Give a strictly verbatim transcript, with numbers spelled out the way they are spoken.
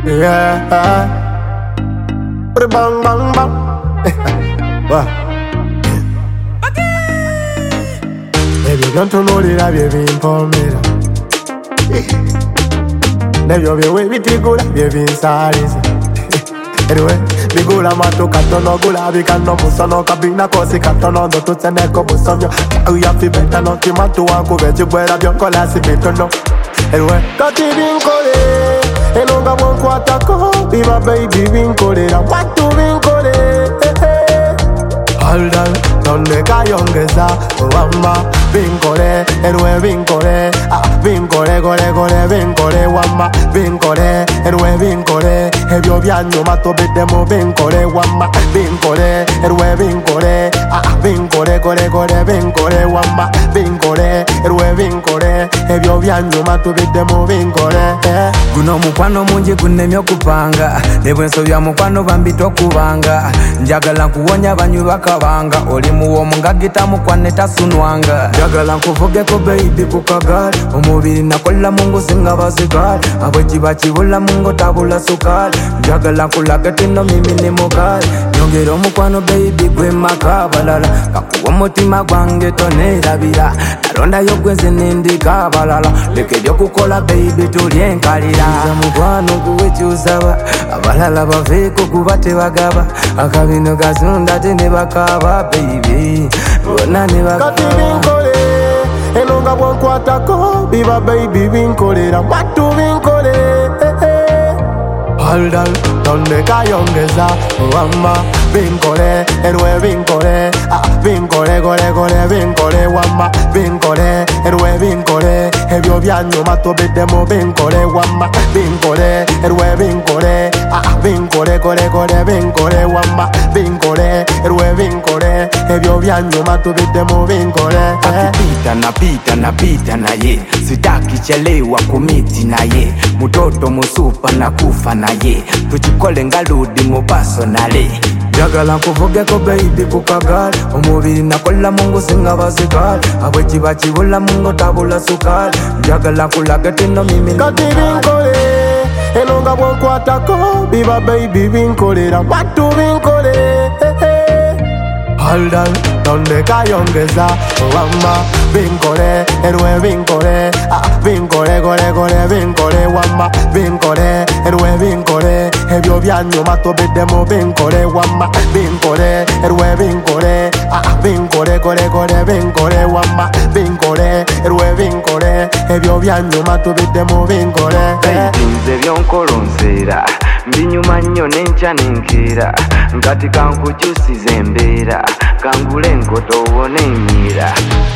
Yeah. Bang bang bang. What? Baby, don't you know that I've been for me? Never be way with the good, I've been sorry. Anyway, mi gula mato katono gula bikano musono kabina kosi katono do tu tene ko musonyo au ya fi betano ti matu wangu veji bwera byonko la si bitono. Anyway, kati vinkole enonga mwanku atako be my baby vinkole na watu vinkole. Hold on, donde kayongeza wamba vinkole enwe vinkole ah vinkole kole kole vinkole wamba vinkole enwe vinkole ebyo byanyuma tobedemo vinkole wamba vinkole enwe vinkole ah vinkole kole kole vinkole wamba vinkole enwe vinkole ebyo byanyuma tobedemo vinkole. Guno mukwano mungi gunemye kupanga nebwenso bya mukwano bambito kubanga njagala nkuwonya banyu bakabanga oli muwo mungagita mukwane tasunwanga njagala nkuvugeko baby kukagala omubiri nakola mungu singa bazigala abwekiba kibula mungu tabula sukala njagala nkulage tino mimi ni mugala nyongera omukwano baby gwe makabalala kakuwa omutima gwange tonerabira nalondayo gwenze nendika balala leka ebyokukola baby tulyenkalira mukwano guwekyusaba abalala baveeko kuba tebagaba akabino gasunda tenebakaba baby bona kati vinkole enonga bwankwatako biba baby vinkolera watu vinkole. Hold on, donde kayongeza wamba vinkole enwe vinkole ah vinkole kole kole vinkole wamba vinkole enwe vinkole ebyo byanyuma tobedemo vinkole wamba vinkole enwe vinkole ah vinkole kole kole vinkole wamba vinkole enwe vinkole ebyo byanyuma tobedemo vinkole. Akipita napita napita naye sitaki chelewa kumiti naye mutoto musupa na kufa naye tukikole ngaludi mu personale njagala nkuvugeko baby kukagala omubiri nakola mungu singa bazigala abwekiba kibula mungu tabula sukala njagala nkulage tino mimi kati vinkole enonga bwankwatako biba baby vinkolera watu vinkole. Hold on, donde kayongeza wamba vinkole enwe vinkole ah vinkole kole kole vinkole wamba vinkole enwe vinkole ebyo byanyuma tobedemo vinkole wamba vinkole enwe vinkole ah vinkole kole kole vinkole wamba vinkole enwe vinkole ebyo byanyuma tobedemo vinkole. nze byonkolonzera mbinyuma nnyo nenkya nenkera nkati kankukyusiza embeera kangule enkoto owone enyiira